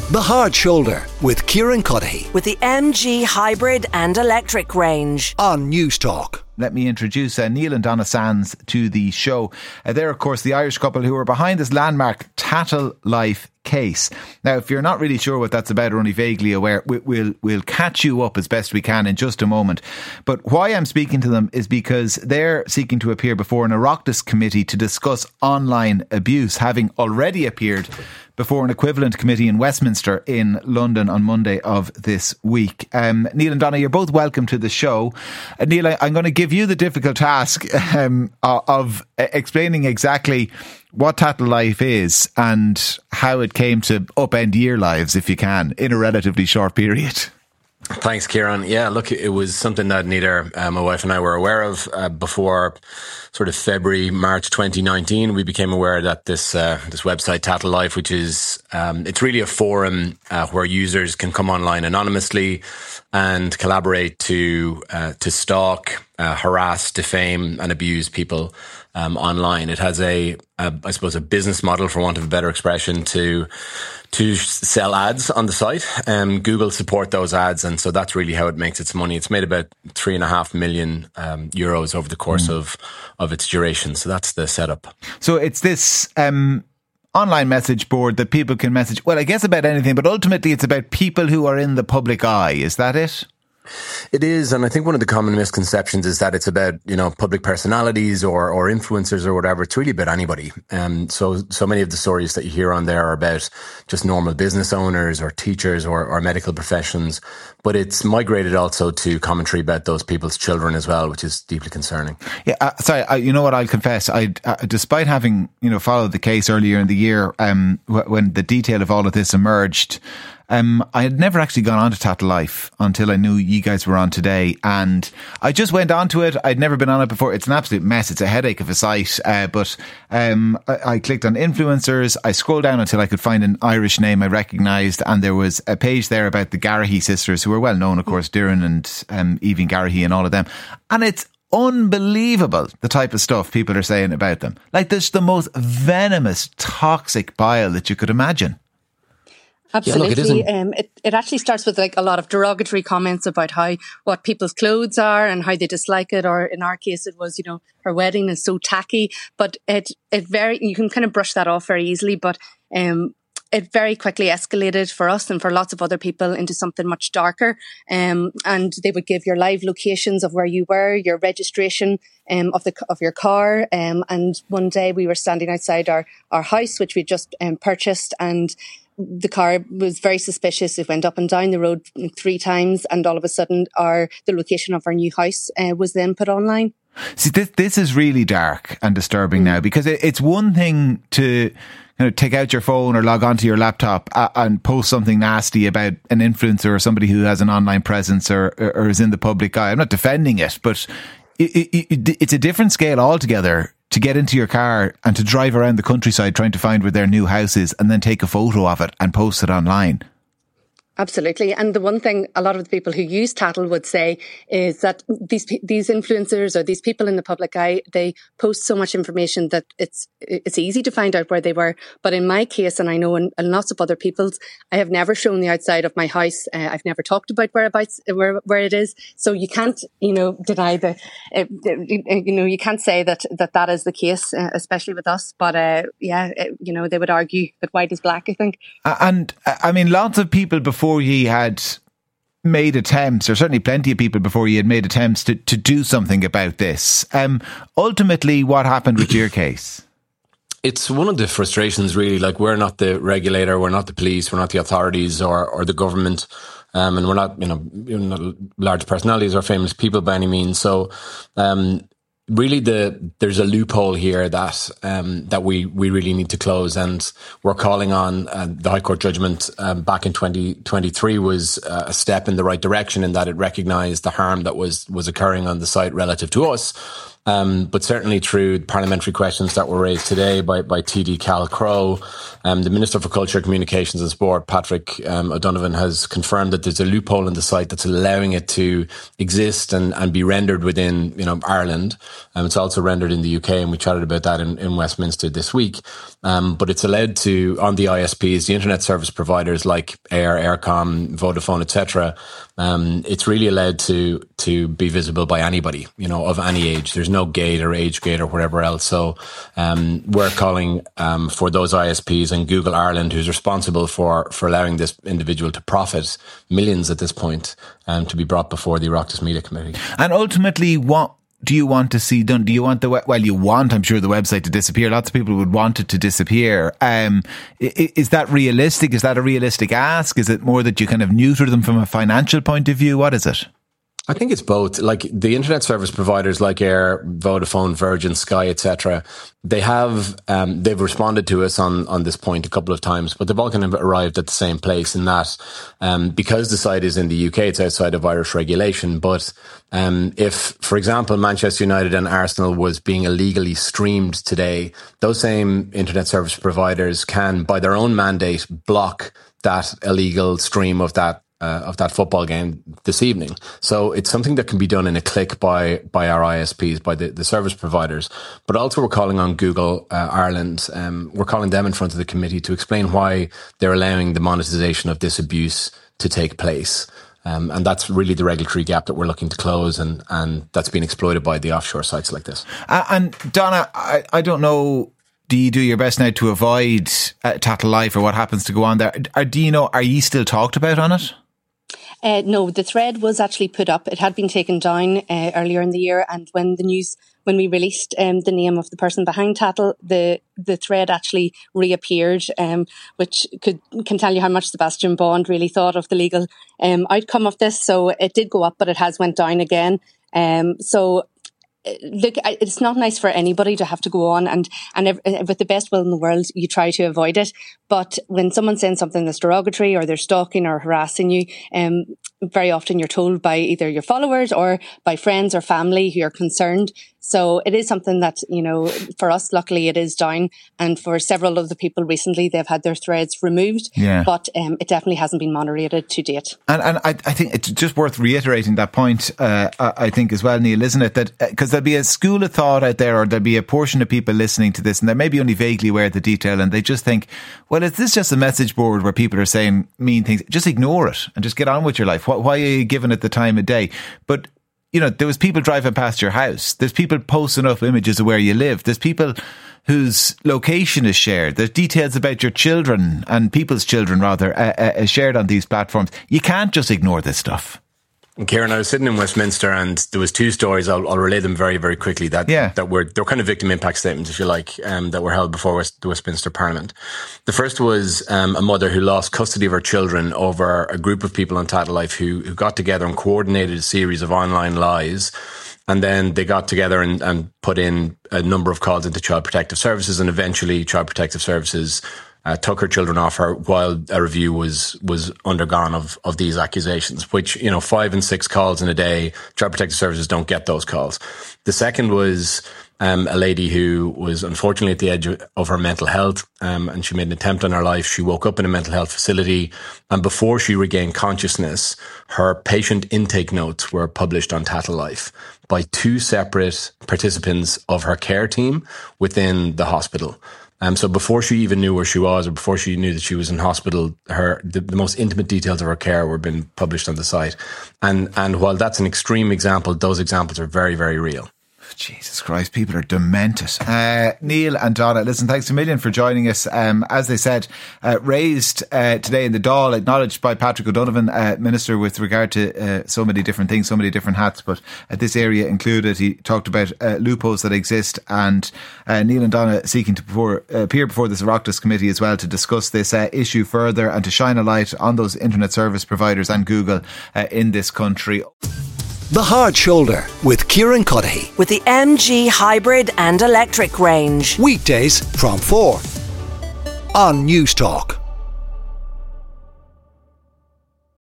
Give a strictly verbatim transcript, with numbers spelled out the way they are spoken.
The Hard Shoulder with Kieran Cuddihy. With the M G Hybrid and Electric range. On News Talk. Let me introduce uh, Neil and Donna Sands to the show. Uh, they're, of course, the Irish couple who are behind this landmark Tattle Life case. Now, if you're not really sure what that's about or only vaguely aware, we, we'll we'll catch you up as best we can in just a moment. But why I'm speaking to them is because they're seeking to appear before an Oireachtas committee to discuss online abuse, having already appeared before an equivalent committee in Westminster in London on Monday of this week. Um, Neil and Donna, you're both welcome to the show. Uh, Neil, I, I'm going to give you the difficult task um, of explaining exactly what Tattle Life is and how it came to upend your lives, if you can, in a relatively short period. Thanks, Kieran. Yeah, look, it was something that neither uh, my wife and I were aware of uh, before sort of February, March twenty nineteen. We became aware that this uh, this website, Tattle Life, which is, um, it's really a forum uh, where users can come online anonymously and collaborate to uh, to stalk, uh, harass, defame and abuse people um, online. It has a, a, I suppose, a business model, for want of a better expression, to to sell ads on the site. Um, Google support those ads, and so that's really how it makes its money. It's made about three and a half million um, euros over the course mm. of of its duration. So that's the setup. So it's this um, online message board that people can message, well, I guess about anything, but ultimately it's about people who are in the public eye. Is that it? It is, and I think one of the common misconceptions is that it's about, you know, public personalities or or influencers or whatever. It's really about anybody. Um, so so many of the stories that you hear on there are about just normal business owners or teachers or, or medical professions. But it's migrated also to commentary about those people's children as well, which is deeply concerning. Yeah, uh, sorry, I, you know what, I'll confess, I, uh, despite having, you know, followed the case earlier in the year, um, w- when the detail of all of this emerged, Um, I had never actually gone on to Tattle Life until I knew you guys were on today, and I just went onto it. I'd never been on it before. It's an absolute mess. It's a headache of a site, uh, but um, I, I clicked on influencers. I scrolled down until I could find an Irish name I recognised, and there was a page there about the Garrahy sisters, who are well known, of course, Doireann and um, Evie Garrahy and all of them. And it's unbelievable the type of stuff people are saying about them. Like, there's the most venomous, toxic bile that you could imagine. Absolutely. Yeah, look, it, um, it, it actually starts with like a lot of derogatory comments about how, what people's clothes are and how they dislike it. Or in our case, it was, you know, her wedding is so tacky, but it, it very, you can kind of brush that off very easily, but, um, it very quickly escalated for us and for lots of other people into something much darker. Um, and they would give your live locations of where you were, your registration, um, of the, of your car. Um, and one day we were standing outside our, our house, which we just um, purchased, and the car was very suspicious. It went up and down the road three times, and all of a sudden our the location of our new house uh, was then put online. See, this, this is really dark and disturbing mm. now, because it, it's one thing to, you know, take out your phone or log onto your laptop uh, and post something nasty about an influencer or somebody who has an online presence or, or, or is in the public eye. I'm not defending it, but it, it, it, it's a different scale altogether to get into your car and to drive around the countryside trying to find where their new house is and then take a photo of it and post it online. Absolutely. And the one thing a lot of the people who use Tattle would say is that these these influencers or these people in the public eye, they post so much information that it's it's easy to find out where they were. But in my case, and I know in, in lots of other people's, I have never shown the outside of my house. Uh, I've never talked about whereabouts, where where it is. So you can't, you know, deny the, uh, you know, you can't say that that, that is the case, uh, especially with us. But uh, yeah, it, you know, they would argue that white is black, I think. And I mean, lots of people before he had made attempts, or certainly plenty of people before he had made attempts to, to do something about this. Um, ultimately, what happened with your case? It's one of the frustrations, really. Like, we're not the regulator, we're not the police, we're not the authorities or, or the government. Um, and we're not, you know, you're not large personalities or famous people by any means. So, um, really, the there's a loophole here that um, that we, we really need to close, and we're calling on uh, the High Court judgment um, back in twenty twenty-three was uh, a step in the right direction, in that it recognised the harm that was was occurring on the site relative to us. Um, but certainly through parliamentary questions that were raised today by, by T D Cal Crow, um, the Minister for Culture, Communications and Sport, Patrick um, O'Donovan, has confirmed that there's a loophole in the site that's allowing it to exist and, and be rendered within, you know, Ireland. Um, it's also rendered in the U K, and we chatted about that in, in Westminster this week. Um, but it's allowed to, on the I S Ps, the internet service providers like Air, Aircom, Vodafone, et cetera, um, it's really allowed to to be visible by anybody, you know, of any age. There's no gate or age gate or whatever else. So um, we're calling um, for those I S Ps and Google Ireland, who's responsible for, for allowing this individual to profit millions at this point, um, to be brought before the Oireachtas Media Committee. And ultimately, what do you want to see done? Do you want the, well, you want, I'm sure, the website to disappear. Lots of people would want it to disappear. Um, is that realistic? Is that a realistic ask? Is it more that you kind of neuter them from a financial point of view? What is it? I think it's both. Like the internet service providers like Air, Vodafone, Virgin, Sky, et cetera, they have, um, they've responded to us on, on this point a couple of times, but they've all kind of arrived at the same place in that, um, because the site is in the U K, it's outside of Irish regulation. But, um, if, for example, Manchester United and Arsenal was being illegally streamed today, those same internet service providers can, by their own mandate, block that illegal stream of that Uh, of that football game this evening. So it's something that can be done in a click by by our I S Ps, by the, the service providers. But also we're calling on Google uh, Ireland. Um, we're calling them in front of the committee to explain why they're allowing the monetisation of this abuse to take place. Um, and that's really the regulatory gap that we're looking to close, and, and that's been exploited by the offshore sites like this. Uh, and Donna, I, I don't know, do you do your best now to avoid uh, Tattle Life or what happens to go on there? Or do you know, are you still talked about on it? Uh, no, the thread was actually put up. It had been taken down uh, earlier in the year, and when the news, when we released um, the name of the person behind Tattle, the the thread actually reappeared, um, which could can tell you how much Sebastian Bond really thought of the legal um, outcome of this. So it did go up, but it has went down again. Um, so. Look, it's not nice for anybody to have to go on and, and with the best will in the world, you try to avoid it. But when someone's saying something that's derogatory or they're stalking or harassing you, um, very often you're told by either your followers or by friends or family who are concerned. So it is something that, you know, for us, luckily it is down. And for several of the people recently, they've had their threads removed. Yeah. But um, it definitely hasn't been moderated to date. And and I, I think it's just worth reiterating that point, uh, I think as well, Neil, isn't it? That because there'll be a school of thought out there, or there'll be a portion of people listening to this and they're maybe only vaguely aware of the detail, and they just think, well, is this just a message board where people are saying mean things? Just ignore it and just get on with your life. Why, why are you giving it the time of day? But you know, there was people driving past your house. There's people posting up images of where you live. There's people whose location is shared. There's details about your children and people's children, rather, uh, uh, shared on these platforms. You can't just ignore this stuff. And Kieran, I was sitting in Westminster and there was two stories. I'll, I'll relay them very, very quickly. That yeah. that were they're kind of victim impact statements, if you like, um, that were held before West, the Westminster Parliament. The first was um, a mother who lost custody of her children over a group of people on Tattle Life who who got together and coordinated a series of online lies. And then they got together and, and put in a number of calls into Child Protective Services, and eventually Child Protective Services Uh, took her children off her while a review was was undergone of of these accusations, which, you know, five and six calls in a day, Child Protective Services don't get those calls. The second was um, a lady who was unfortunately at the edge of her mental health, um, and she made an attempt on her life. She woke up in a mental health facility, and before she regained consciousness, her patient intake notes were published on Tattle Life by two separate participants of her care team within the hospital. Um, so before she even knew where she was, or before she knew that she was in hospital, her the, the most intimate details of her care were being published on the site. And and while that's an extreme example, those examples are very, very real. Jesus Christ, people are demented. Uh, Neil and Donna, listen, thanks a million for joining us. Um, as they said, uh, raised uh, today in the Dáil, acknowledged by Patrick O'Donovan, uh, Minister, with regard to uh, so many different things, so many different hats, but uh, this area included. He talked about uh, loopholes that exist, and uh, Neil and Donna seeking to before, uh, appear before this Oireachtas committee as well to discuss this uh, issue further and to shine a light on those internet service providers and Google uh, in this country. The Hard Shoulder with Kieran Cuddihy. With the M G hybrid and electric range. Weekdays from four on News Talk.